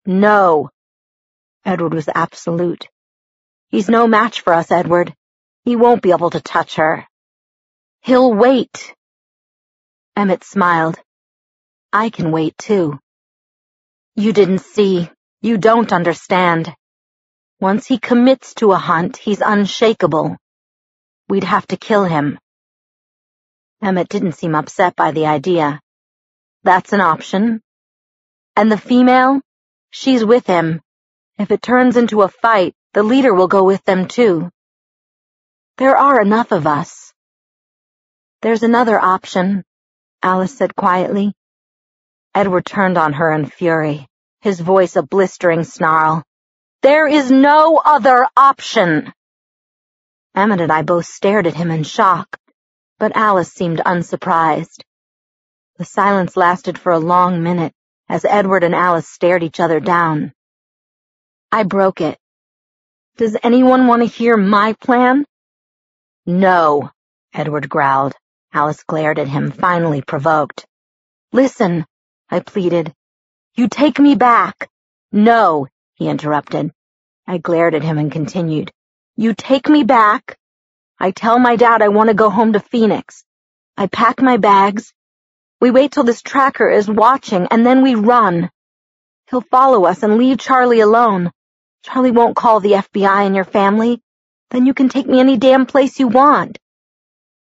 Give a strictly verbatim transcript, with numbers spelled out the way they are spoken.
No. Edward was absolute. He's no match for us, Edward. He won't be able to touch her. He'll wait. Emmett smiled. I can wait, too. You didn't see. You don't understand. Once he commits to a hunt, he's unshakable. We'd have to kill him. Emmett didn't seem upset by the idea. That's an option. And the female? She's with him. If it turns into a fight, the leader will go with them too. There are enough of us. There's another option, Alice said quietly. Edward turned on her in fury, his voice a blistering snarl. There is no other option! Emmett and I both stared at him in shock, but Alice seemed unsurprised. The silence lasted for a long minute as Edward and Alice stared each other down. I broke it. Does anyone want to hear my plan? No, Edward growled. Alice glared at him, finally provoked. Listen, I pleaded. You take me back. No, he interrupted. I glared at him and continued. You take me back. I tell my dad I want to go home to Phoenix. I pack my bags. We wait till this tracker is watching, and then we run. He'll follow us and leave Charlie alone. Charlie won't call the F B I and your family. Then you can take me any damn place you want.